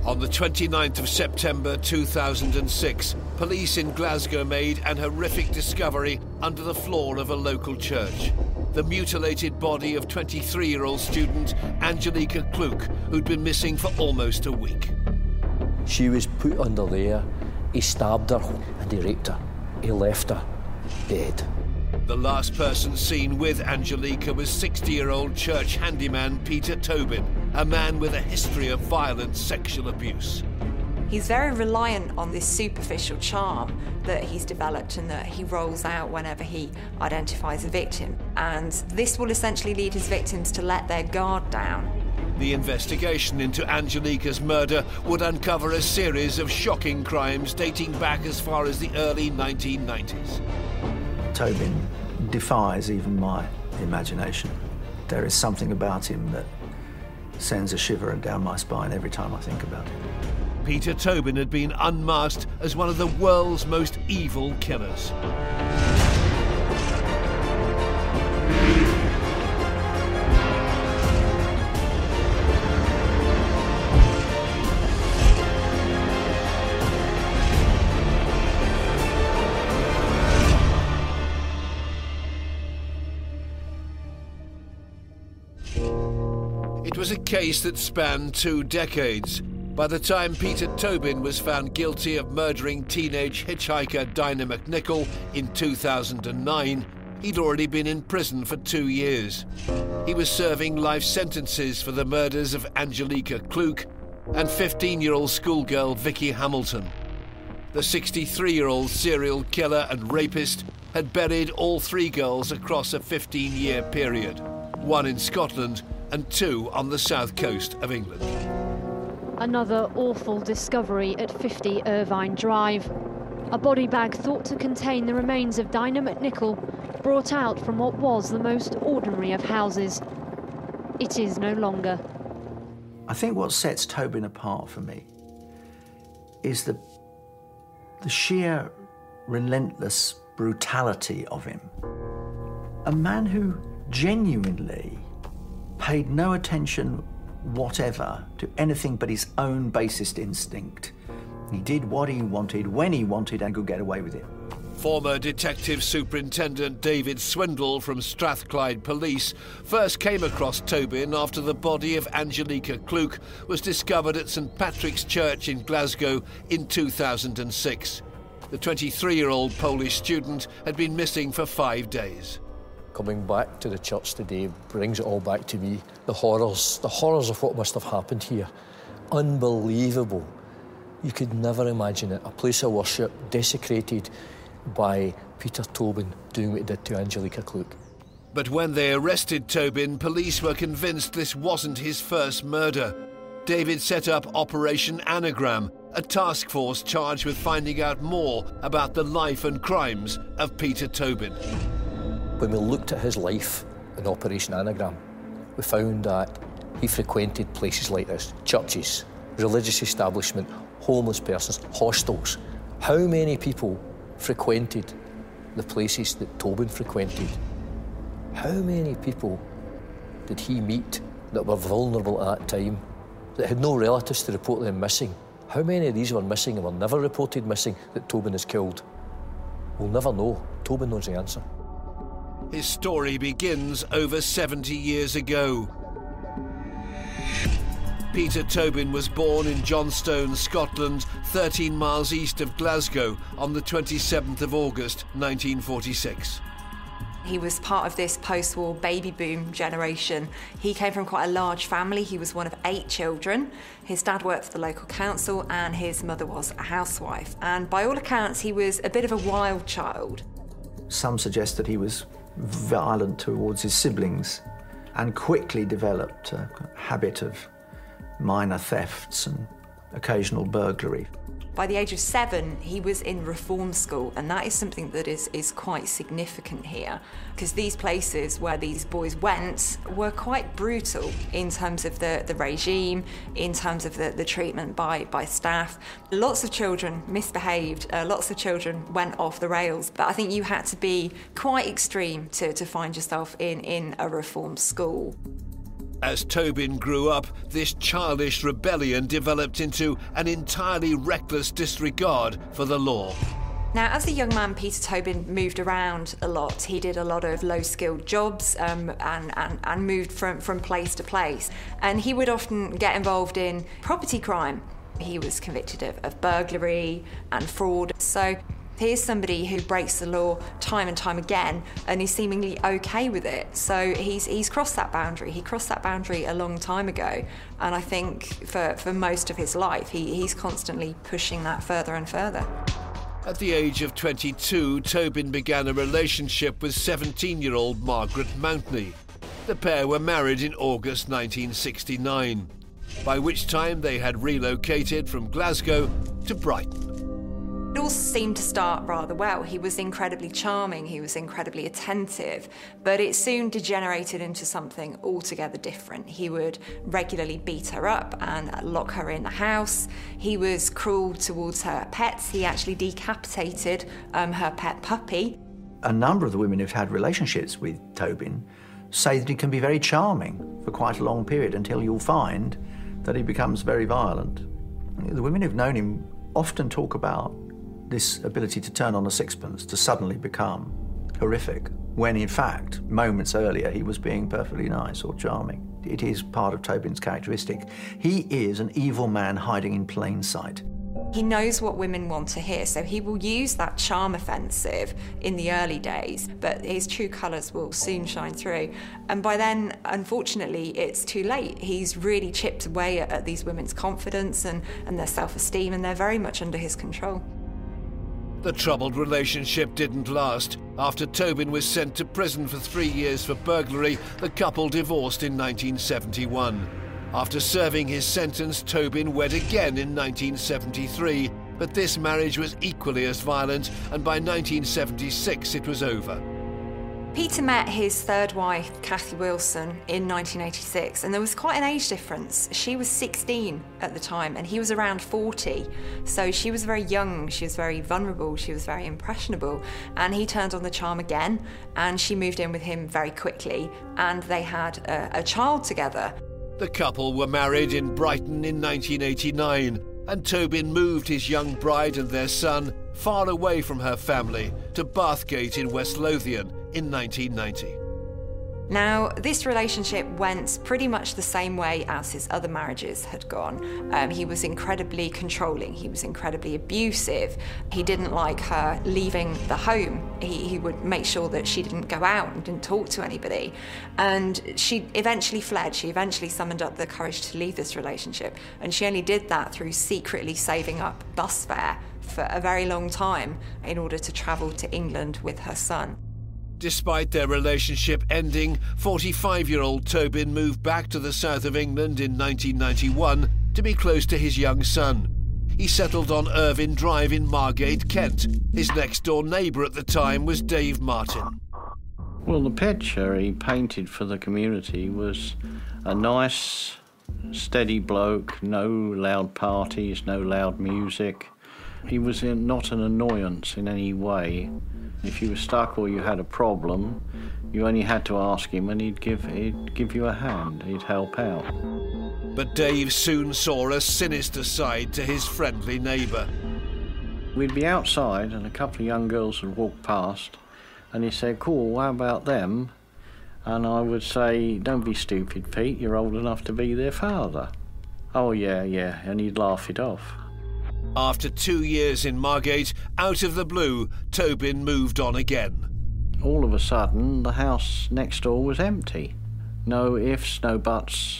On the 29th of September 2006, police in Glasgow made an horrific discovery under the floor of a local church. The mutilated body of 23-year-old student Angelika Kluk, who'd been missing for almost a week. She was put under there, he stabbed her and he raped her. He left her dead. The last person seen with Angelika was 60-year-old church handyman Peter Tobin, a man with a history of violent sexual abuse. He's very reliant on this superficial charm that he's developed and that he rolls out whenever he identifies a victim. And this will essentially lead his victims to let their guard down. The investigation into Angelika's murder would uncover a series of shocking crimes dating back as far as the early 1990s. Tobin defies even my imagination. There is something about him that sends a shiver down my spine every time I think about it. Peter Tobin had been unmasked as one of the world's most evil killers. It was a case that spanned 2 decades. By the time Peter Tobin was found guilty of murdering teenage hitchhiker Dinah McNichol in 2009, he'd already been in prison for 2 years. He was serving life sentences for the murders of Angelika Kluk and 15-year-old schoolgirl Vicky Hamilton. The 63-year-old serial killer and rapist had buried all 3 girls across a 15-year period, 1 in Scotland and 2 on the south coast of England. Another awful discovery at 50 Irvine Drive. A body bag thought to contain the remains of Dinah McNichol, brought out from what was the most ordinary of houses. It is no longer. I think what sets Tobin apart for me is the sheer relentless brutality of him. A man who genuinely paid no attention whatever to anything but his own basest instinct. He did what he wanted, when he wanted, and could get away with it. Former Detective Superintendent David Swindle from Strathclyde Police first came across Tobin after the body of Angelika Kluk was discovered at St Patrick's Church in Glasgow in 2006. The 23-year-old Polish student had been missing for 5 days. Coming back to the church today brings it all back to me. The horrors of what must have happened here. Unbelievable. You could never imagine it. A place of worship desecrated by Peter Tobin doing what he did to Angelika Kluk. But when they arrested Tobin, police were convinced this wasn't his first murder. David set up Operation Anagram, a task force charged with finding out more about the life and crimes of Peter Tobin. When we looked at his life in Operation Anagram, we found that he frequented places like this: churches, religious establishment, homeless persons, hostels. How many people frequented the places that Tobin frequented? How many people did he meet that were vulnerable at that time, that had no relatives to report them missing? How many of these were missing and were never reported missing that Tobin has killed? We'll never know. Tobin knows the answer. His story begins over 70 years ago. Peter Tobin was born in Johnstone, Scotland, 13 miles east of Glasgow, on the 27th of August, 1946. He was part of this post-war baby boom generation. He came from quite a large family. He was one of 8 children. His dad worked for the local council and his mother was a housewife. And by all accounts, he was a bit of a wild child. Some suggest that he was violent towards his siblings and quickly developed a habit of minor thefts and occasional burglary. By the age of 7, he was in reform school, and that is something that is quite significant here, because these places where these boys went were quite brutal in terms of the regime, in terms of the treatment by staff. Lots of children misbehaved, lots of children went off the rails, but I think you had to be quite extreme to find yourself in a reform school. As Tobin grew up, this childish rebellion developed into an entirely reckless disregard for the law. Now, as a young man, Peter Tobin moved around a lot. He did a lot of low-skilled jobs and moved from place to place. And he would often get involved in property crime. He was convicted of burglary and fraud. So here's somebody who breaks the law time and time again and is seemingly okay with it. So he's crossed that boundary. He crossed that boundary a long time ago. And I think for most of his life, he's constantly pushing that further and further. At the age of 22, Tobin began a relationship with 17-year-old Margaret Mountney. The pair were married in August 1969, by which time they had relocated from Glasgow to Brighton. It all seemed to start rather well. He was incredibly charming, he was incredibly attentive, but it soon degenerated into something altogether different. He would regularly beat her up and lock her in the house. He was cruel towards her pets. He actually decapitated her pet puppy. A number of the women who've had relationships with Tobin say that he can be very charming for quite a long period until you'll find that he becomes very violent. The women who've known him often talk about this ability to turn on a sixpence, to suddenly become horrific, when in fact, moments earlier, he was being perfectly nice or charming. It is part of Tobin's characteristic. He is an evil man hiding in plain sight. He knows what women want to hear, so he will use that charm offensive in the early days, but his true colours will soon shine through. And by then, unfortunately, it's too late. He's really chipped away at these women's confidence and their self-esteem, and they're very much under his control. The troubled relationship didn't last. After Tobin was sent to prison for 3 years for burglary, the couple divorced in 1971. After serving his sentence, Tobin wed again in 1973, but this marriage was equally as violent, and by 1976 it was over. Peter met his third wife, Cathy Wilson, in 1986, and there was quite an age difference. She was 16 at the time, and he was around 40. So she was very young, she was very vulnerable, she was very impressionable, and he turned on the charm again, and she moved in with him very quickly, and they had a child together. The couple were married in Brighton in 1989, and Tobin moved his young bride and their son far away from her family to Bathgate in West Lothian in 1990. Now, this relationship went pretty much the same way as his other marriages had gone. He was incredibly controlling, he was incredibly abusive. He didn't like her leaving the home. He would make sure that she didn't go out and didn't talk to anybody. And she eventually fled. She eventually summoned up the courage to leave this relationship. And she only did that through secretly saving up bus fare for a very long time in order to travel to England with her son. Despite their relationship ending, 45-year-old Tobin moved back to the south of England in 1991 to be close to his young son. He settled on Irvine Drive in Margate, Kent. His next-door neighbour at the time was Dave Martin. Well, the picture he painted for the community was a nice, steady bloke, no loud parties, no loud music. He was not an annoyance in any way. If you were stuck or you had a problem, you only had to ask him and he'd give you a hand, he'd help out. But Dave soon saw a sinister side to his friendly neighbour. We'd be outside and a couple of young girls would walk past and he said, "Cool, how about them?" And I would say, "Don't be stupid, Pete, you're old enough to be their father." "Oh, yeah," and he'd laugh it off. After 2 years in Margate, out of the blue, Tobin moved on again. All of a sudden, the house next door was empty. No ifs, no buts.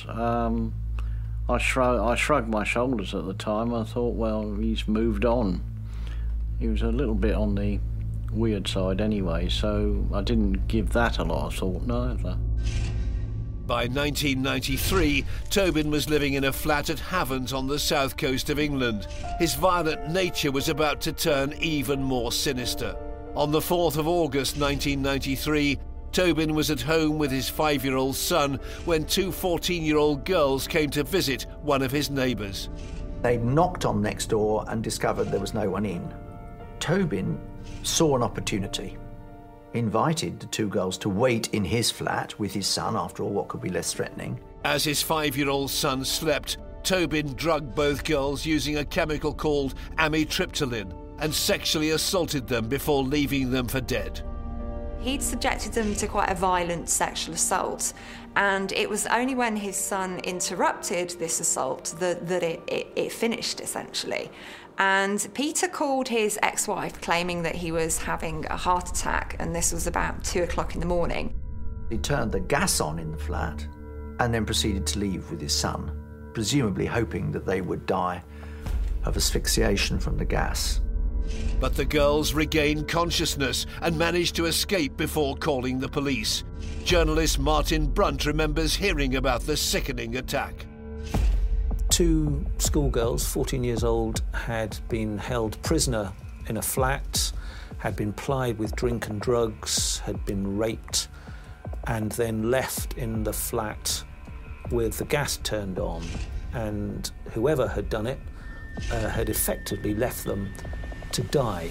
I shrugged my shoulders at the time. I thought, well, he's moved on. He was a little bit on the weird side anyway, so I didn't give that a lot of thought neither. By 1993, Tobin was living in a flat at Havant on the south coast of England. His violent nature was about to turn even more sinister. On the 4th of August 1993, Tobin was at home with his 5-year-old son when two 14-year-old girls came to visit one of his neighbours. They knocked on next door and discovered there was no one in. Tobin saw an opportunity. Invited the two girls to wait in his flat with his son, after all, what could be less threatening. As his 5-year-old son slept, Tobin drugged both girls using a chemical called amitriptyline and sexually assaulted them before leaving them for dead. He'd subjected them to quite a violent sexual assault, and it was only when his son interrupted this assault that it finished, essentially. And Peter called his ex-wife, claiming that he was having a heart attack, and this was about 2 o'clock in the morning. He turned the gas on in the flat and then proceeded to leave with his son, presumably hoping that they would die of asphyxiation from the gas. But the girls regained consciousness and managed to escape before calling the police. Journalist Martin Brunt remembers hearing about the sickening attack. 2 schoolgirls, 14 years old, had been held prisoner in a flat, had been plied with drink and drugs, had been raped, and then left in the flat with the gas turned on. And whoever had done it had effectively left them to die.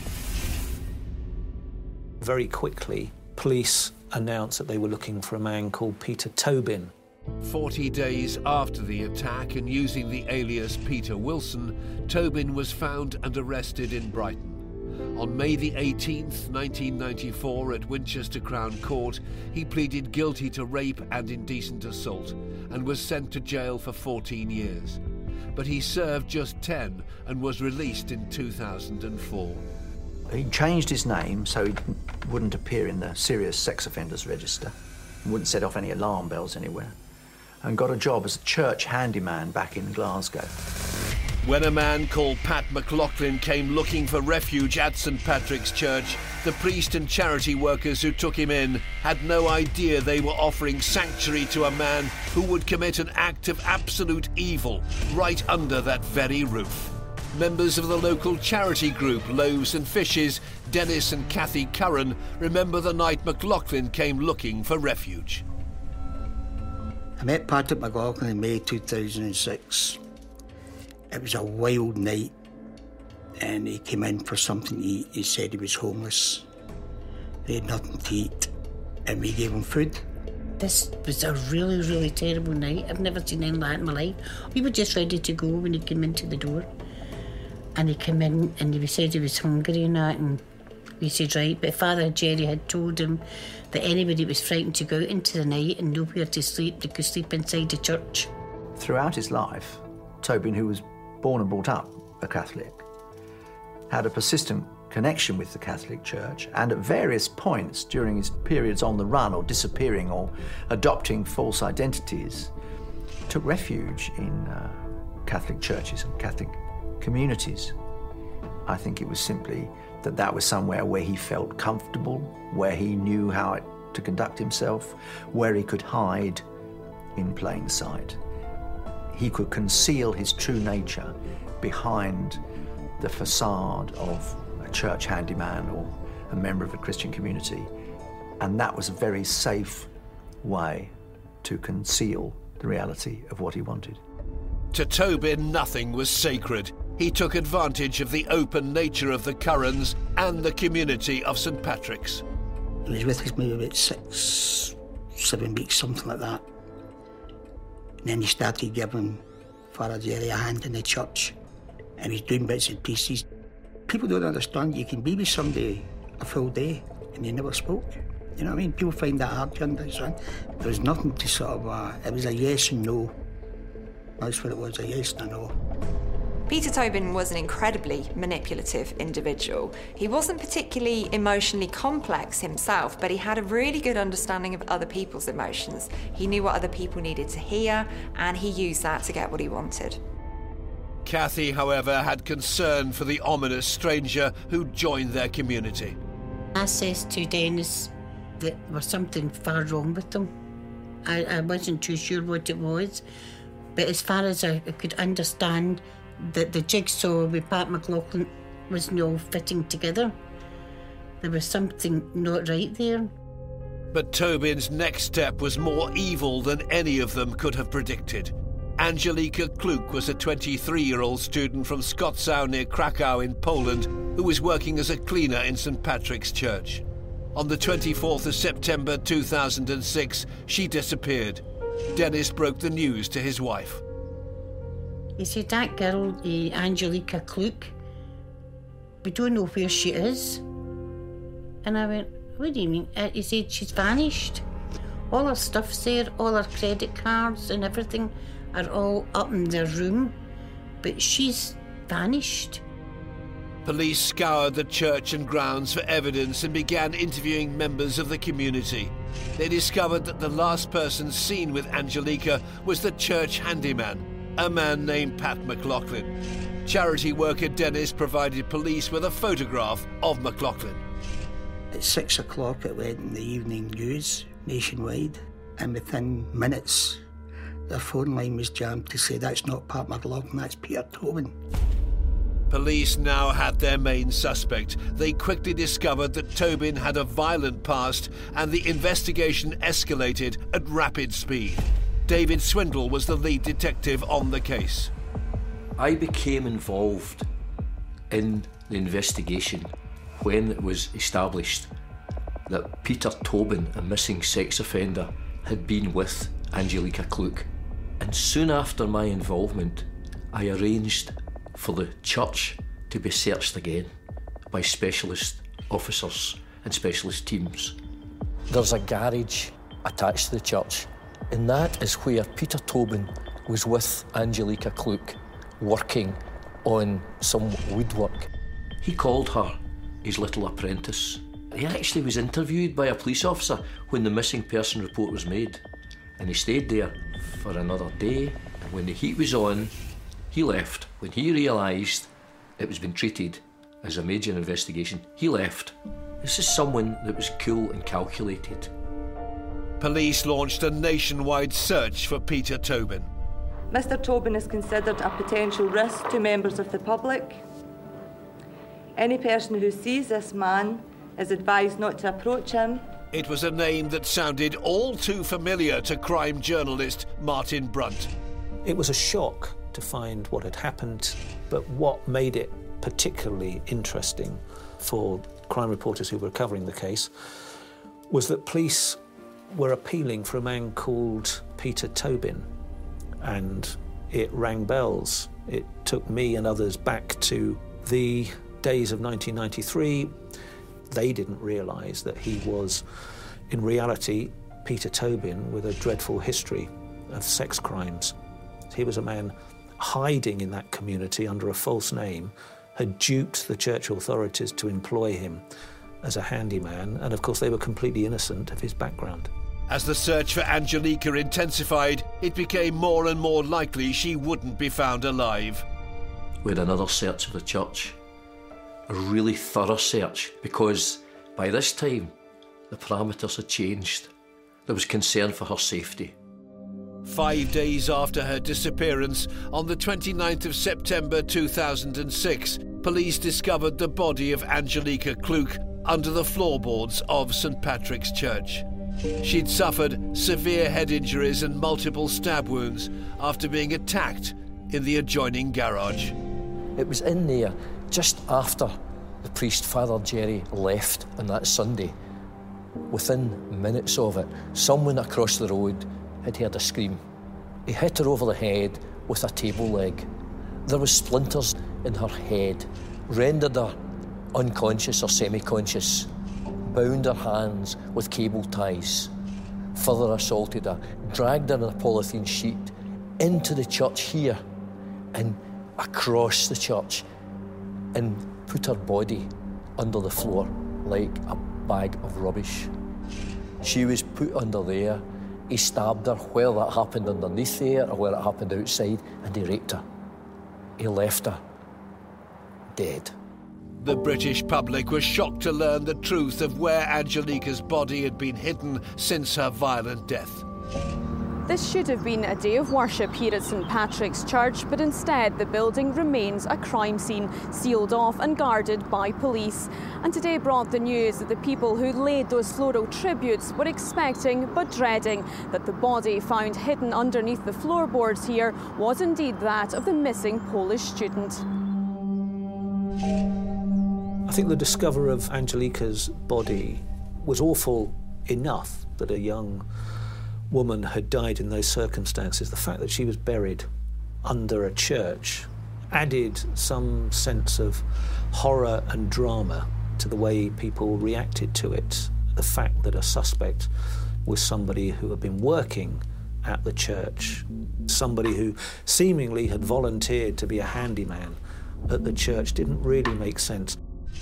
Very quickly, police announced that they were looking for a man called Peter Tobin. 40 days after the attack, and using the alias Peter Wilson, Tobin was found and arrested in Brighton. On May the 18th, 1994, at Winchester Crown Court, he pleaded guilty to rape and indecent assault and was sent to jail for 14 years. But he served just 10 and was released in 2004. He changed his name so he wouldn't appear in the serious sex offenders register, wouldn't set off any alarm bells anywhere, and got a job as a church handyman back in Glasgow. When a man called Pat McLaughlin came looking for refuge at St Patrick's Church, the priest and charity workers who took him in had no idea they were offering sanctuary to a man who would commit an act of absolute evil right under that very roof. Members of the local charity group Loaves and Fishes, Dennis and Kathy Curran, remember the night McLaughlin came looking for refuge. I met Patrick McLaughlin in May 2006. It was a wild night, and he came in for something to eat. He said he was homeless. He had nothing to eat, and we gave him food. This was a really, really terrible night. I've never seen anything like that in my life. We were just ready to go when he came into the door. And he came in and he said he was hungry and that, and we said, right, but Father Jerry had told him that anybody was frightened to go out into the night and nowhere to sleep, they could sleep inside the church. Throughout his life, Tobin, who was born and brought up a Catholic, had a persistent connection with the Catholic Church, and at various points during his periods on the run or disappearing or adopting false identities, took refuge in Catholic churches and Catholic communities. I think it was simply that was somewhere where he felt comfortable, where he knew how to conduct himself, where he could hide in plain sight. He could conceal his true nature behind the facade of a church handyman or a member of a Christian community, and that was a very safe way to conceal the reality of what he wanted. To Tobin, nothing was sacred. He took advantage of the open nature of the Currans and the community of St Patrick's. He was with us maybe about 6, 7 weeks, something like that. And then he started giving Father Jerry a hand in the church, and he's doing bits and pieces. People don't understand, you can be with somebody a full day and they never spoke. You know what I mean? People find that hard to understand. There was nothing to sort of, it was a yes and no. That's what it was, a yes and a no. Peter Tobin was an incredibly manipulative individual. He wasn't particularly emotionally complex himself, but he had a really good understanding of other people's emotions. He knew what other people needed to hear, and he used that to get what he wanted. Kathy, however, had concern for the ominous stranger who joined their community. I says to Dennis that there was something far wrong with him. I wasn't too sure what it was, but as far as I could understand, that the jigsaw with Pat McLaughlin wasn't all fitting together. There was something not right there. But Tobin's next step was more evil than any of them could have predicted. Angelika Kluk was a 23-year-old student from Skotzau near Krakow in Poland who was working as a cleaner in St Patrick's Church. On the 24th of September 2006, she disappeared. Dennis broke the news to his wife. He said, that girl, Angelica Kluk, we don't know where she is. And I went, what do you mean? He said, she's vanished. All her stuff's there, all her credit cards and everything are all up in their room, but she's vanished. Police scoured the church and grounds for evidence and began interviewing members of the community. They discovered that the last person seen with Angelica was the church handyman, a man named Pat McLaughlin. Charity worker Dennis provided police with a photograph of McLaughlin. At 6 o'clock it went in the evening news nationwide, and within minutes their phone line was jammed to say, that's not Pat McLaughlin, that's Peter Tobin. Police now had their main suspect. They quickly discovered that Tobin had a violent past, and the investigation escalated at rapid speed. David Swindle was the lead detective on the case. I became involved in the investigation when it was established that Peter Tobin, a missing sex offender, had been with Angelica Kluk. And soon after my involvement, I arranged for the church to be searched again by specialist officers and specialist teams. There's a garage attached to the church, and that is where Peter Tobin was with Angelica Kluk, working on some woodwork. He called her his little apprentice. He actually was interviewed by a police officer when the missing person report was made, and he stayed there for another day, and when the heat was on, he left. When he realised it was being treated as a major investigation, he left. This is someone that was cool and calculated. Police launched a nationwide search for Peter Tobin. Mr. Tobin is considered a potential risk to members of the public. Any person who sees this man is advised not to approach him. It was a name that sounded all too familiar to crime journalist Martin Brunt. It was a shock to find what had happened, but what made it particularly interesting for crime reporters who were covering the case was that police were appealing for a man called Peter Tobin, and it rang bells. It took me and others back to the days of 1993. They didn't realise that he was, in reality, Peter Tobin with a dreadful history of sex crimes. He was a man hiding in that community under a false name, had duped the church authorities to employ him as a handyman, and of course they were completely innocent of his background. As the search for Angelica intensified, it became more and more likely she wouldn't be found alive. We had another search of the church, a really thorough search, because by this time the parameters had changed. There was concern for her safety. 5 days after her disappearance, on the 29th of September 2006, police discovered the body of Angelica Kluk under the floorboards of St Patrick's Church. She'd suffered severe head injuries and multiple stab wounds after being attacked in the adjoining garage. It was in there just after the priest, Father Jerry, left on that Sunday. Within minutes of it, someone across the road had heard a scream. He hit her over the head with a table leg. There was splinters in her head, rendered her unconscious or semi-conscious, bound her hands with cable ties, further assaulted her, dragged her in a polythene sheet into the church here and across the church, and put her body under the floor like a bag of rubbish. She was put under there. He stabbed her, whether that happened underneath there or whether it happened outside, and he raped her. He left her dead. The British public was shocked to learn the truth of where Angelica's body had been hidden since her violent death. This should have been a day of worship here at St Patrick's Church, but instead the building remains a crime scene, sealed off and guarded by police. And today brought the news that the people who laid those floral tributes were expecting but dreading that the body found hidden underneath the floorboards here was indeed that of the missing Polish student. I think the discovery of Angelica's body was awful enough that a young woman had died in those circumstances, the fact that she was buried under a church added some sense of horror and drama to the way people reacted to it. The fact that a suspect was somebody who had been working at the church, somebody who seemingly had volunteered to be a handyman at the church, didn't really make sense.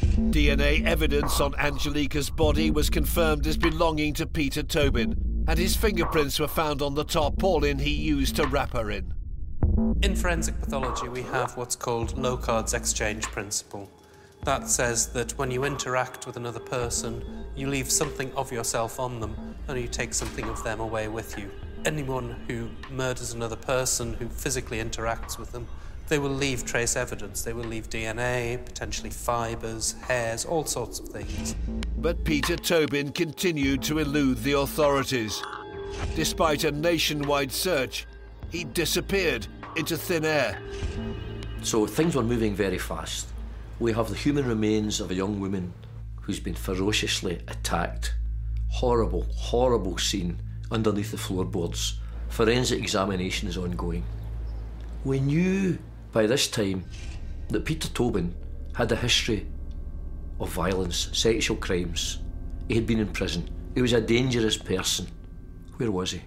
DNA evidence on Angelica's body was confirmed as belonging to Peter Tobin, and his fingerprints were found on the tarpaulin he used to wrap her in. In forensic pathology, we have what's called Locard's exchange principle. That says that when you interact with another person, you leave something of yourself on them and you take something of them away with you. Anyone who murders another person, who physically interacts with them, they will leave trace evidence. They will leave DNA, potentially fibres, hairs, all sorts of things. But Peter Tobin continued to elude the authorities. Despite a nationwide search, he disappeared into thin air. So things were moving very fast. We have the human remains of a young woman who's been ferociously attacked. Horrible, horrible scene underneath the floorboards. Forensic examination is ongoing. We knew by this time that Peter Tobin had a history of violence, sexual crimes. He had been in prison. He was a dangerous person. Where was he?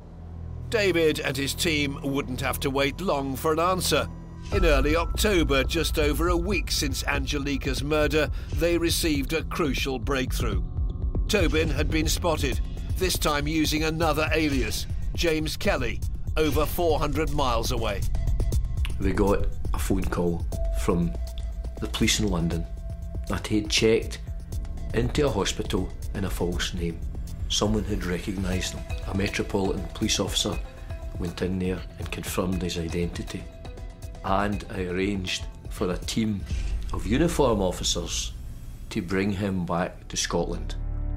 David and his team wouldn't have to wait long for an answer. In early October, just over a week since Angelica's murder, they received a crucial breakthrough. Tobin had been spotted, this time using another alias, James Kelly, over 400 miles away. We got a phone call from the police in London that he'd checked into a hospital in a false name. Someone had recognised him. A Metropolitan police officer went in there and confirmed his identity. And I arranged for a team of uniform officers to bring him back to Scotland.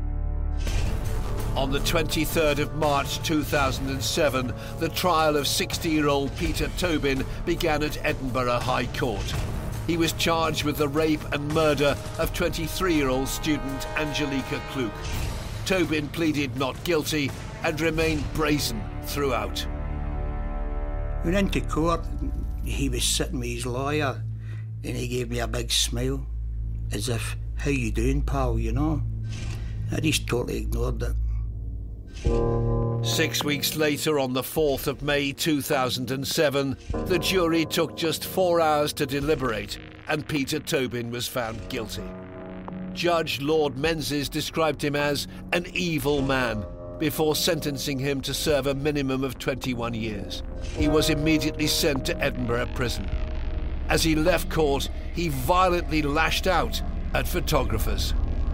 On the 23rd of March 2007, the trial of 60-year-old Peter Tobin began at Edinburgh High Court. He was charged with the rape and murder of 23-year-old student Angelica Kluke. Tobin pleaded not guilty and remained brazen throughout. We went into court, he was sitting with his lawyer and he gave me a big smile, as if, how you doing, pal, you know? I just totally ignored it. 6 weeks later, on the 4th of May 2007, the jury took just 4 hours to deliberate and Peter Tobin was found guilty. Judge Lord Menzies described him as an evil man before sentencing him to serve a minimum of 21 years. He was immediately sent to Edinburgh prison. As he left court, he violently lashed out at photographers.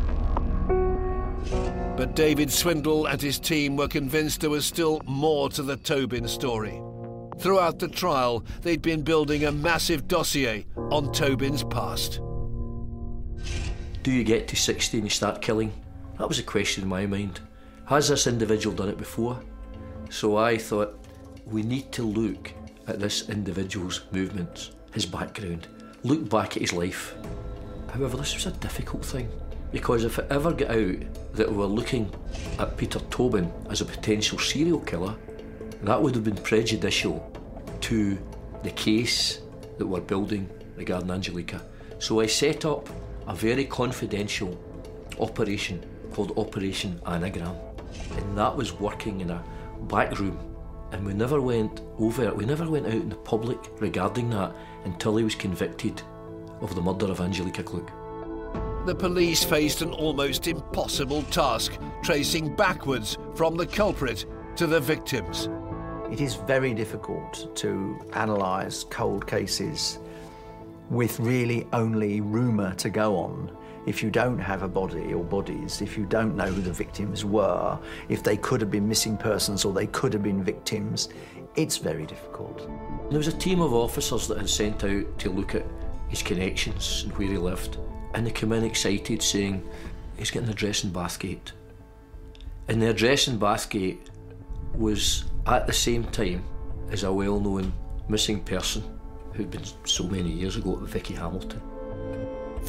But David Swindle and his team were convinced there was still more to the Tobin story. Throughout the trial, they'd been building a massive dossier on Tobin's past. Do you get to 60 and you start killing? That was a question in my mind. Has this individual done it before? So I thought, we need to look at this individual's movements, his background, look back at his life. However, this was a difficult thing, because if it ever got out that we were looking at Peter Tobin as a potential serial killer, that would have been prejudicial to the case that we're building regarding Angelica. So I set up a very confidential operation called Operation Anagram, and that was working in a back room, and we never went out in the public regarding that until he was convicted of the murder of Angelica Kluke. The police faced an almost impossible task, tracing backwards from the culprit to the victims. It is very difficult to analyse cold cases with really only rumour to go on if you don't have a body or bodies, if you don't know who the victims were, if they could have been missing persons or they could have been victims. It's very difficult. There was a team of officers that had sent out to look at his connections and where he lived, and they came in excited saying, he's got an address in Bathgate. And the address in Bathgate was at the same time as a well-known missing person who'd been so many years ago, Vicky Hamilton.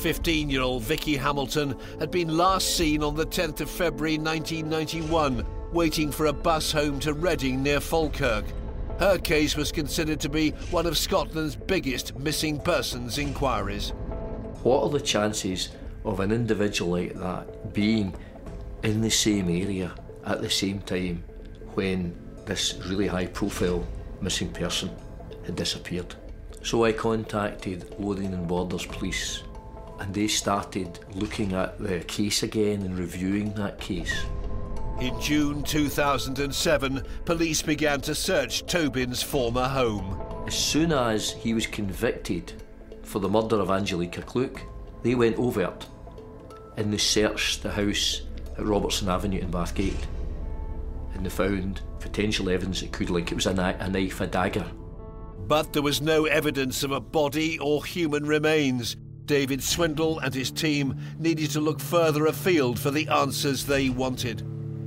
15-year-old Vicky Hamilton had been last seen on the 10th of February 1991 waiting for a bus home to Reading near Falkirk. Her case was considered to be one of Scotland's biggest missing persons inquiries. What are the chances of an individual like that being in the same area at the same time when this really high-profile missing person had disappeared? So I contacted Lothian and Borders Police, and they started looking at the case again and reviewing that case. In June 2007, police began to search Tobin's former home. As soon as he was convicted for the murder of Angelica Kluck, they went overt and they searched the house at Robertson Avenue in Bathgate, and they found potential evidence that could link. It was a knife, a dagger. But there was no evidence of a body or human remains. David Swindle and his team needed to look further afield for the answers they wanted.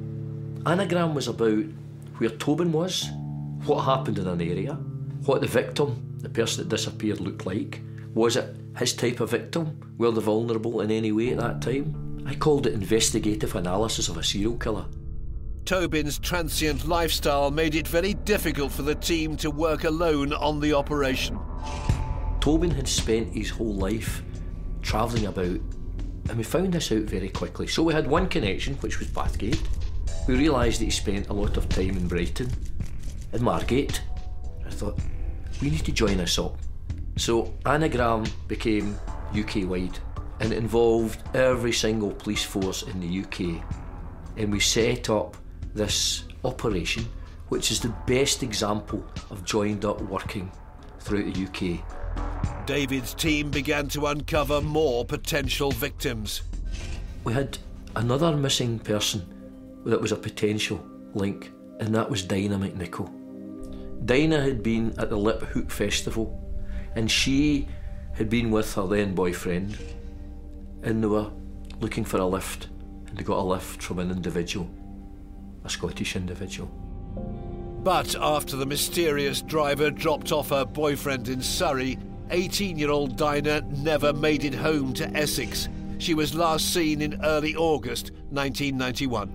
Anagram was about where Tobin was, what happened in an area, what the victim, the person that disappeared, looked like. Was it his type of victim? Were they vulnerable in any way at that time? I called it investigative analysis of a serial killer. Tobin's transient lifestyle made it very difficult for the team to work alone on the operation. Tobin had spent his whole life travelling about, and we found this out very quickly. So we had one connection, which was Bathgate. We realised that he spent a lot of time in Brighton and Margate. I thought, we need to join this up. So Anagram became UK-wide, and it involved every single police force in the UK. And we set up this operation, which is the best example of joined-up working throughout the UK. David's team began to uncover more potential victims. We had another missing person that was a potential link, and that was Dinah McNichol. Dinah had been at the Lip Hook Festival, and she had been with her then boyfriend, and they were looking for a lift, and they got a lift from an individual, a Scottish individual. But after the mysterious driver dropped off her boyfriend in Surrey, 18-year-old Dinah never made it home to Essex. She was last seen in early August 1991.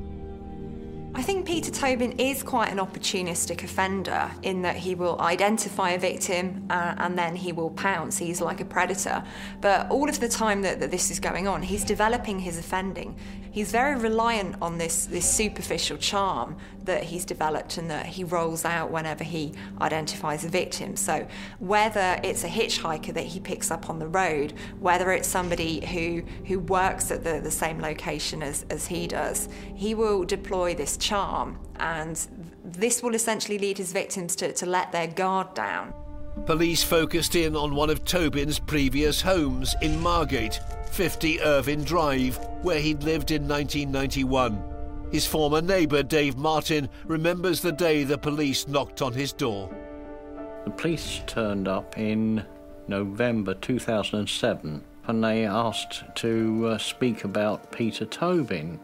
I think Peter Tobin is quite an opportunistic offender in that he will identify a victim and then he will pounce. He's like a predator. But all of the time that this is going on, he's developing his offending. He's very reliant on this superficial charm that he's developed and that he rolls out whenever he identifies a victim. So whether it's a hitchhiker that he picks up on the road, whether it's somebody who works at the same location as he does, he will deploy this charm, and this will essentially lead his victims to let their guard down. Police focused in on one of Tobin's previous homes in Margate, 50 Irvine Drive, where he'd lived in 1991. His former neighbour, Dave Martin, remembers the day the police knocked on his door. The police turned up in November 2007, and they asked to speak about Peter Tobin.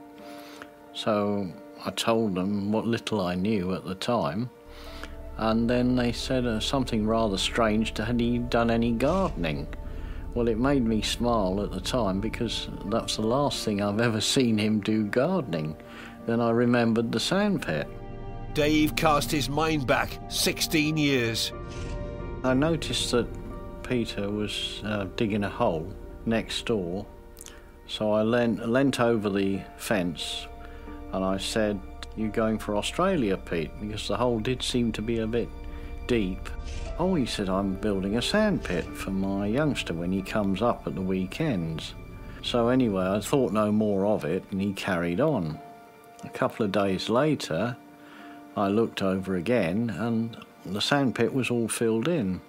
So I told them what little I knew at the time, and then they said something rather strange, had he done any gardening? Well, it made me smile at the time because that's the last thing I've ever seen him do gardening. Then I remembered the sandpit. Dave cast his mind back 16 years. I noticed that Peter was digging a hole next door, so I leant over the fence and I said, "You going for Australia, Pete?" Because the hole did seem to be a bit deep. "Oh," he said, "I'm building a sandpit for my youngster when he comes up at the weekends." So anyway, I thought no more of it, and he carried on. A couple of days later, I looked over again, and the sandpit was all filled in.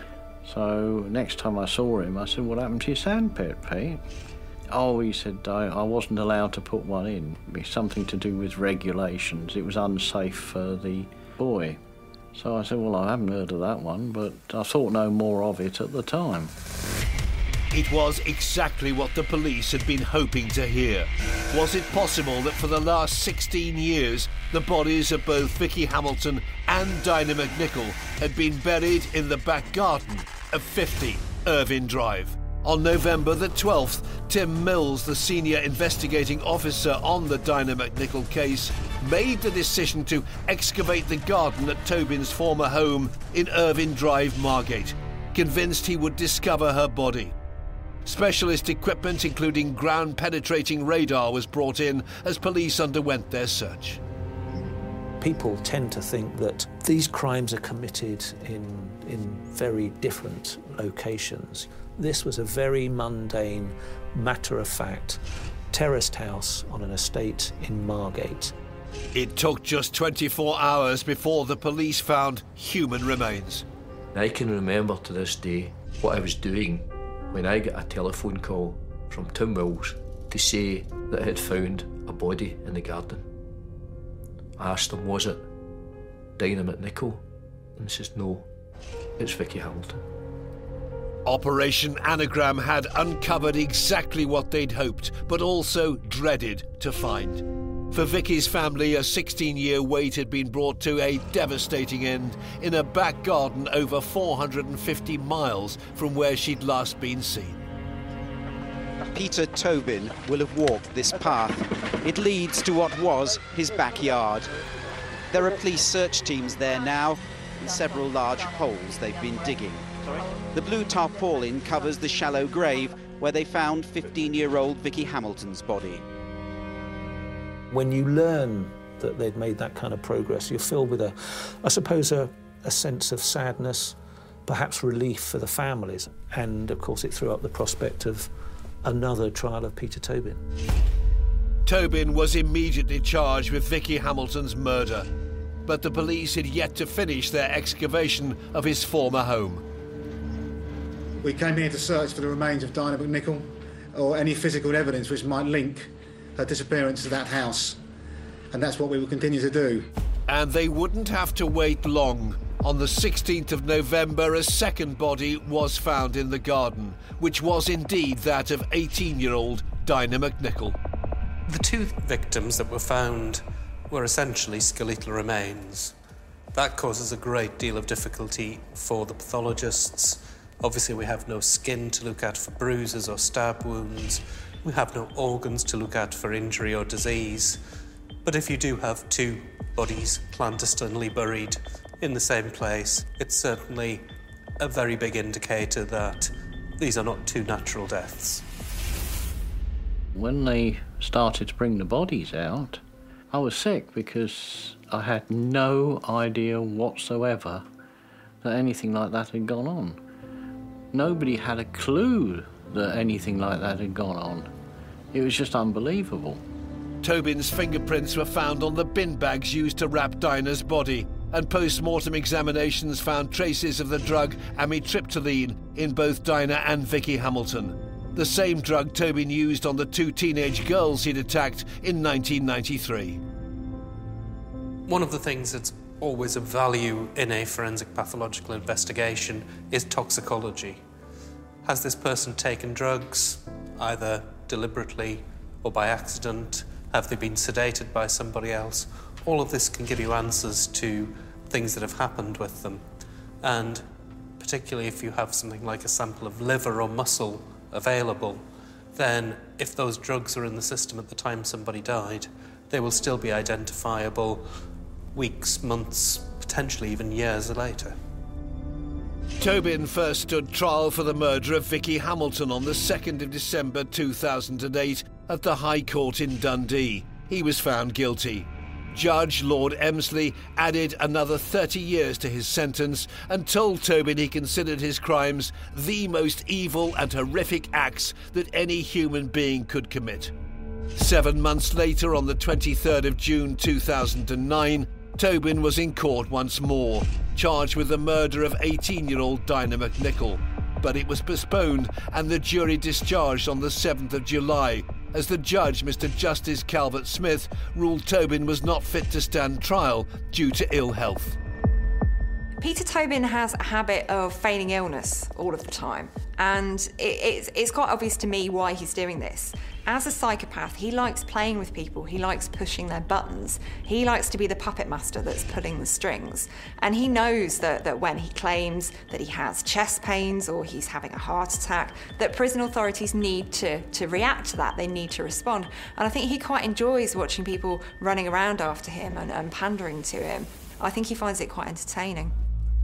So next time I saw him, I said, "What happened to your sandpit, Pete?" "Oh," he said, I wasn't allowed to put one in. It was something to do with regulations. It was unsafe for the boy." So I said, "Well, I haven't heard of that one," but I thought no more of it at the time. It was exactly what the police had been hoping to hear. Was it possible that for the last 16 years, the bodies of both Vicky Hamilton and Dinah McNichol had been buried in the back garden of 50 Irvine Drive? On November the 12th, Tim Mills, the senior investigating officer on the Dinah McNichol case, made the decision to excavate the garden at Tobin's former home in Irvine Drive, Margate, convinced he would discover her body. Specialist equipment, including ground-penetrating radar, was brought in as police underwent their search. People tend to think that these crimes are committed in very different locations. This was a very mundane, matter-of-fact, terraced house on an estate in Margate. It took just 24 hours before the police found human remains. I can remember to this day what I was doing when I got a telephone call from Tim Wills to say that I had found a body in the garden. I asked him, was it Dinah McNichol? And he says, no, it's Vicky Hamilton. Operation Anagram had uncovered exactly what they'd hoped, but also dreaded to find. For Vicky's family, a 16-year wait had been brought to a devastating end in a back garden over 450 miles from where she'd last been seen. Peter Tobin will have walked this path. It leads to what was his backyard. There are police search teams there now, and several large holes they've been digging. The blue tarpaulin covers the shallow grave where they found 15-year-old Vicky Hamilton's body. When you learn that they'd made that kind of progress, you're filled with a sense of sadness, perhaps relief for the families, and of course it threw up the prospect of another trial of Peter Tobin. Tobin was immediately charged with Vicky Hamilton's murder, but the police had yet to finish their excavation of his former home. We came here to search for the remains of Dinah McNichol or any physical evidence which might link her disappearance to that house, and that's what we will continue to do. And they wouldn't have to wait long. On the 16th of November, a second body was found in the garden, which was indeed that of 18-year-old Dinah McNichol. The two victims that were found were essentially skeletal remains. That causes a great deal of difficulty for the pathologists. Obviously, we have no skin to look at for bruises or stab wounds. We have no organs to look at for injury or disease. But if you do have two bodies clandestinely buried in the same place, it's certainly a very big indicator that these are not two natural deaths. When they started to bring the bodies out, I was sick because I had no idea whatsoever that anything like that had gone on. Nobody had a clue that anything like that had gone on. It was just unbelievable. Tobin's fingerprints were found on the bin bags used to wrap Dinah's body, and post-mortem examinations found traces of the drug amitriptyline in both Dinah and Vicky Hamilton, the same drug Tobin used on the two teenage girls he'd attacked in 1993. One of the things that's always of value in a forensic pathological investigation is toxicology. Has this person taken drugs, either deliberately or by accident? Have they been sedated by somebody else? All of this can give you answers to things that have happened with them. And particularly if you have something like a sample of liver or muscle available, then if those drugs are in the system at the time somebody died, they will still be identifiable weeks, months, potentially even years later. Tobin first stood trial for the murder of Vicky Hamilton on the 2nd of December 2008 at the High Court in Dundee. He was found guilty. Judge Lord Emsley added another 30 years to his sentence and told Tobin he considered his crimes the most evil and horrific acts that any human being could commit. 7 months later, on the 23rd of June 2009, Tobin was in court once more, charged with the murder of 18-year-old Dinah McNichol. But it was postponed and the jury discharged on the 7th of July, as the judge, Mr. Justice Calvert Smith, ruled Tobin was not fit to stand trial due to ill health. Peter Tobin has a habit of feigning illness all of the time, and it's quite obvious to me why he's doing this. As a psychopath, he likes playing with people, he likes pushing their buttons, he likes to be the puppet master that's pulling the strings. And he knows that when he claims that he has chest pains or he's having a heart attack, that prison authorities need to react to that, they need to respond. And I think he quite enjoys watching people running around after him and pandering to him. I think he finds it quite entertaining.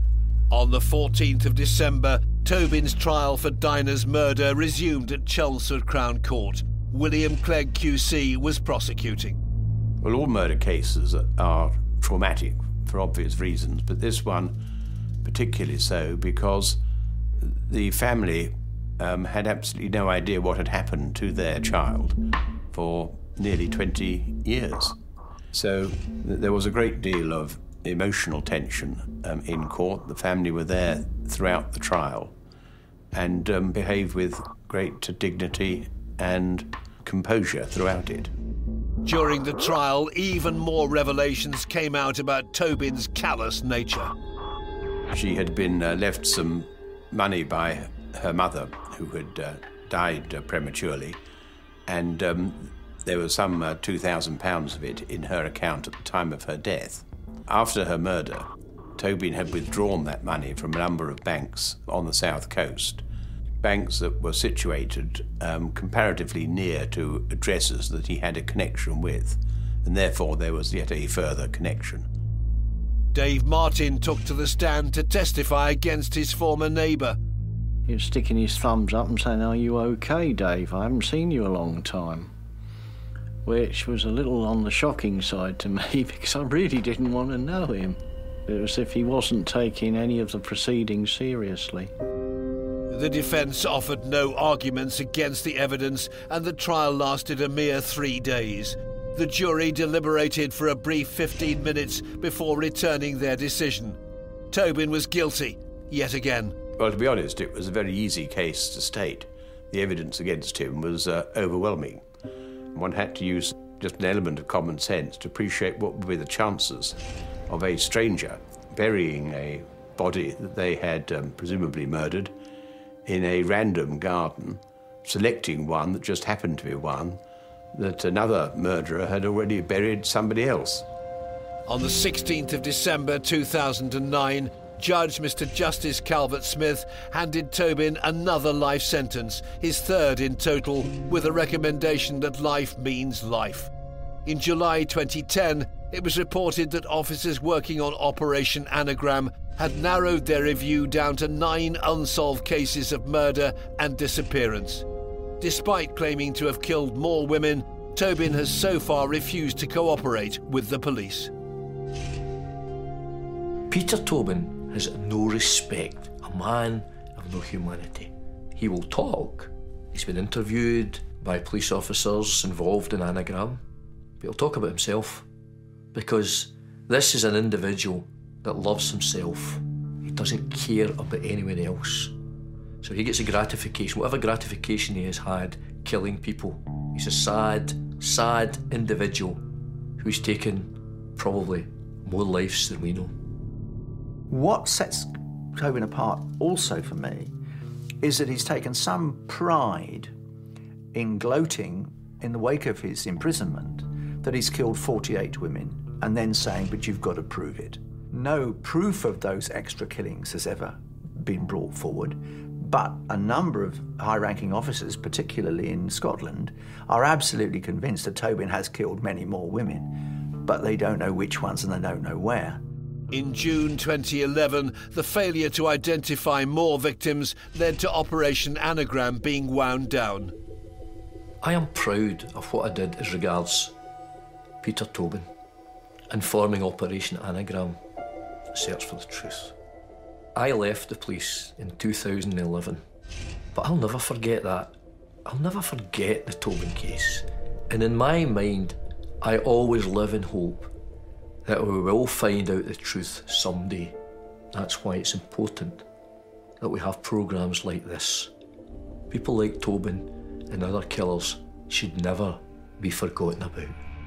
On the 14th of December, Tobin's trial for Dinah's murder resumed at Chelmsford Crown Court. William Clegg QC was prosecuting. Well, all murder cases are traumatic for obvious reasons, but this one particularly so because the family had absolutely no idea what had happened to their child for nearly 20 years. So there was a great deal of emotional tension in court. The family were there throughout the trial and behaved with great dignity and composure throughout it. During the trial, even more revelations came out about Tobin's callous nature. She had been left some money by her mother, who had died prematurely, and there was some £2,000 of it in her account at the time of her death. After her murder, Tobin had withdrawn that money from a number of banks on the south coast, banks that were situated comparatively near to addresses that he had a connection with, and therefore there was yet a further connection. Dave Martin took to the stand to testify against his former neighbour. He was sticking his thumbs up and saying, "Are you OK, Dave? I haven't seen you a long time." Which was a little on the shocking side to me because I really didn't want to know him. It was as if he wasn't taking any of the proceedings seriously. The defence offered no arguments against the evidence and the trial lasted a mere 3 days. The jury deliberated for a brief 15 minutes before returning their decision. Tobin was guilty, yet again. Well, to be honest, it was a very easy case to state. The evidence against him was overwhelming. One had to use just an element of common sense to appreciate what would be the chances of a stranger burying a body that they had presumably murdered in a random garden, selecting one that just happened to be one that another murderer had already buried somebody else. On the 16th of December 2009, Judge Mr. Justice Calvert-Smith handed Tobin another life sentence, his third in total, with a recommendation that life means life. In July 2010, it was reported that officers working on Operation Anagram had narrowed their review down to 9 unsolved cases of murder and disappearance. Despite claiming to have killed more women, Tobin has so far refused to cooperate with the police. Peter Tobin has no respect, a man of no humanity. He will talk. He's been interviewed by police officers involved in Anagram, but he'll talk about himself because this is an individual that loves himself. He doesn't care about anyone else. So he gets a gratification, whatever gratification he has had, killing people. He's a sad, sad individual who's taken probably more lives than we know. What sets Tobin apart also for me is that he's taken some pride in gloating in the wake of his imprisonment that he's killed 48 women and then saying, but you've got to prove it. No proof of those extra killings has ever been brought forward, but a number of high-ranking officers, particularly in Scotland, are absolutely convinced that Tobin has killed many more women, but they don't know which ones and they don't know where. In June 2011, the failure to identify more victims led to Operation Anagram being wound down. I am proud of what I did as regards Peter Tobin in forming Operation Anagram, a search for the truth. I left the police in 2011, but I'll never forget that. I'll never forget the Tobin case. And in my mind, I always live in hope that we will find out the truth someday. That's why it's important that we have programmes like this. People like Tobin and other killers should never be forgotten about.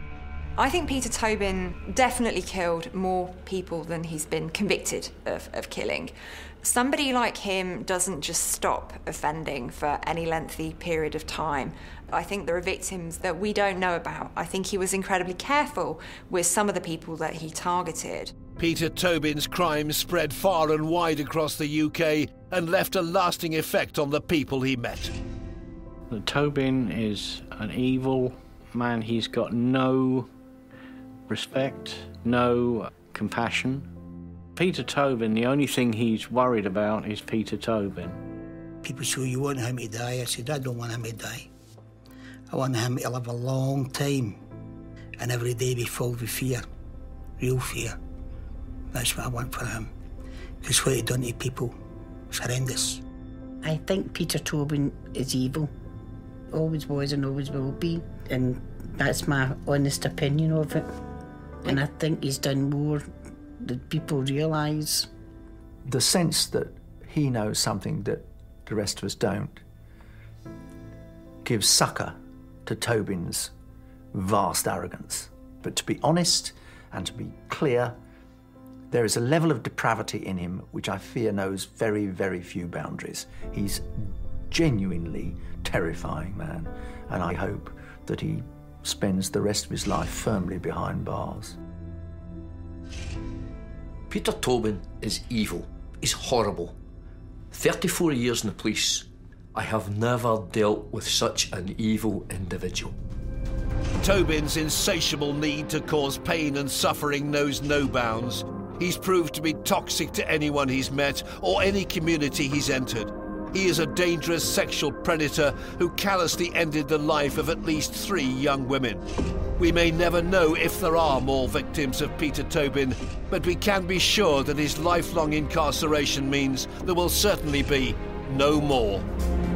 I think Peter Tobin definitely killed more people than he's been convicted of killing. Somebody like him doesn't just stop offending for any lengthy period of time. I think there are victims that we don't know about. I think he was incredibly careful with some of the people that he targeted. Peter Tobin's crimes spread far and wide across the UK and left a lasting effect on the people he met. Tobin is an evil man. He's got no respect, no compassion. Peter Tobin, the only thing he's worried about is Peter Tobin. People say, you want him to die? I said, I don't want him to die. I want him to live a long time and every day be filled with fear, real fear. That's what I want for him. Because what he done to people is horrendous. I think Peter Tobin is evil. Always was and always will be. And that's my honest opinion of it. And I think he's done more than people realise. The sense that he knows something that the rest of us don't gives succour to Tobin's vast arrogance. But to be honest and to be clear, there is a level of depravity in him which I fear knows very, very few boundaries. He's genuinely terrifying man, and I hope that he spends the rest of his life firmly behind bars. Peter Tobin is evil. He's horrible. 34 years in the police, I have never dealt with such an evil individual. Tobin's insatiable need to cause pain and suffering knows no bounds. He's proved to be toxic to anyone he's met or any community he's entered. He is a dangerous sexual predator who callously ended the life of at least 3 young women. We may never know if there are more victims of Peter Tobin, but we can be sure that his lifelong incarceration means there will certainly be no more.